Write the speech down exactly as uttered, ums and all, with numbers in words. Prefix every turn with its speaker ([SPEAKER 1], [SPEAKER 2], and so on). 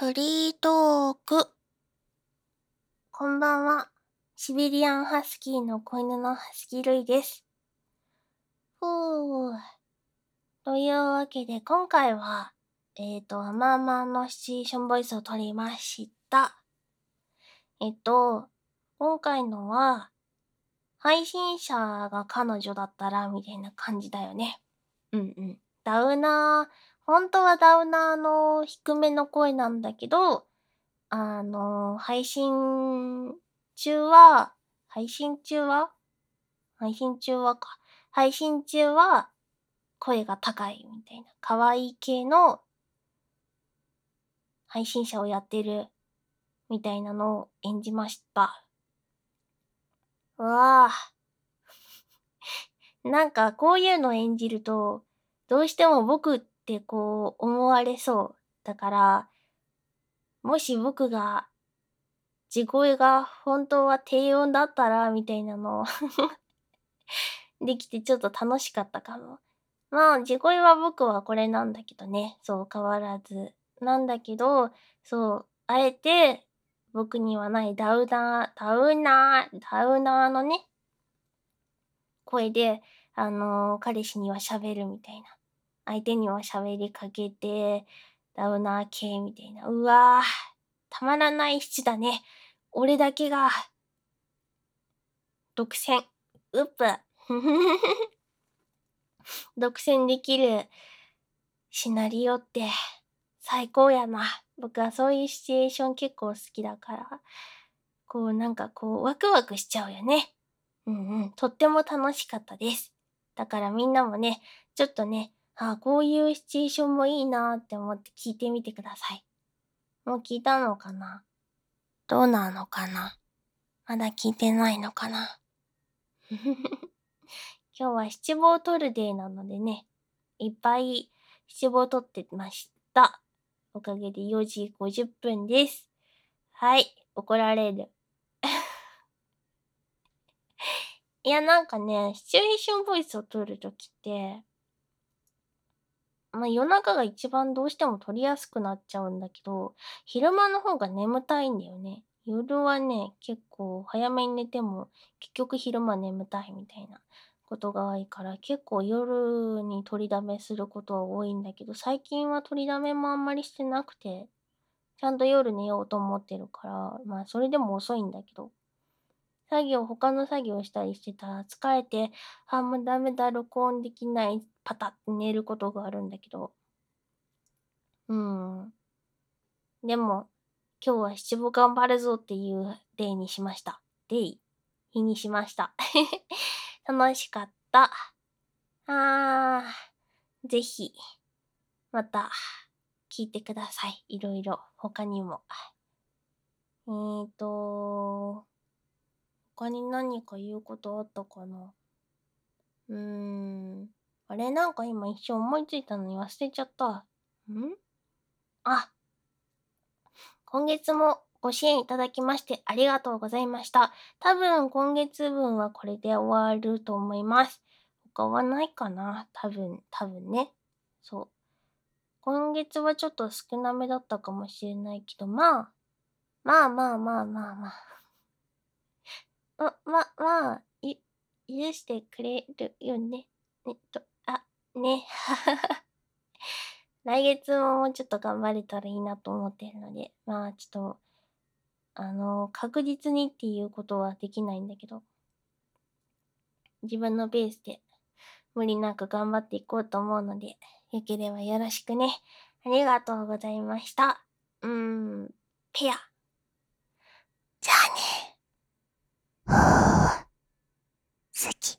[SPEAKER 1] フリートーク。こんばんは。シベリアンハスキーの子犬のハスキールイです。ふー。というわけで今回は、えっと、アマーマンのシチュエーションボイスを取りました。えっと、今回のは、配信者が彼女だったらみたいな感じだよね。うんうん。ダウナー、本当はダウナーの低めの声なんだけど、あの、配信中は、配信中は配信中はか。配信中は声が高いみたいな、可愛い系の配信者をやってるみたいなのを演じました。うわぁ。なんかこういうの演じると、どうしても僕ってこう思われそう。だから、もし僕が地声が本当は低音だったらみたいなのをできてちょっと楽しかったかも。まあ、地声は僕はこれなんだけどね。そう、変わらず。なんだけど、そう、あえて僕にはないダウナー、ダウナー、ダウナーのね、声で、あのー彼氏には喋るみたいな。相手には喋りかけて、ダウナー系みたいな。うわぁ、たまらない七だね。俺だけが、独占。うっぷ。独占できるシナリオって最高やな。僕はそういうシチュエーション結構好きだから、こうなんかこうワクワクしちゃうよね。うんうん。とっても楽しかったです。だからみんなもね、ちょっとね、あこういうシチュエーションもいいなって思って聞いてみてください。もう聞いたのかな？どうなのかな？まだ聞いてないのかな？今日は七五を取るデーなのでね、いっぱい七五を取ってました。おかげでよじごじゅっぷんです。はい、怒られる。いや、なんかね、シチュエーションボイスを取るときって、まあ、夜中が一番どうしても取りやすくなっちゃうんだけど、昼間の方が眠たいんだよね。夜はね、結構早めに寝ても、結局昼間眠たいみたいなことが多いから、結構夜に取りだめすることは多いんだけど、最近は取りだめもあんまりしてなくて、ちゃんと夜寝ようと思ってるから、まあそれでも遅いんだけど、作業、他の作業したりしてたら疲れて、あ、もうダメだ、録音できない、パタって寝ることがあるんだけど、うーん。でも、今日は七五頑張るぞっていうデイにしました。デイ日にしました。楽しかった。あー、ぜひ、また、聞いてください。いろいろ、他にも。えーと、他に何か言うことあったかな？うーん。あれなんか今一瞬思いついたのに忘れちゃった。んあ、今月もご支援いただきましてありがとうございました。多分今月分はこれで終わると思います。他はないかな？多分、多分ね。そう。今月はちょっと少なめだったかもしれないけど、まあ、まあまあまあまあまあ。ま、ま、まあ、い、許してくれるよね。えっと、あ、ね。来月ももうちょっと頑張れたらいいなと思ってるので、まあちょっと、あの、確実にっていうことはできないんだけど、自分のペースで無理なく頑張っていこうと思うので、よければよろしくね。ありがとうございました。うーん、ペア。じゃあね。ふー、好き。